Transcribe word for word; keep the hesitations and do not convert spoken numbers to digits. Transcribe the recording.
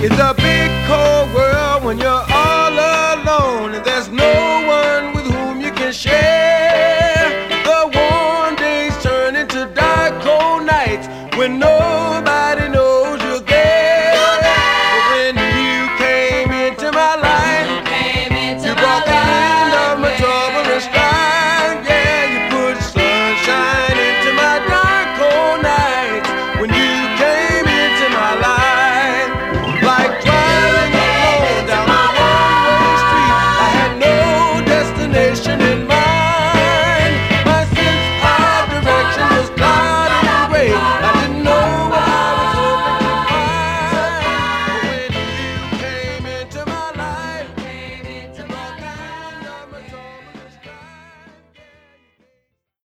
It's a big cold world when you're all alone and there's no one with whom you can share. The warm days turn into dark cold nights when nobody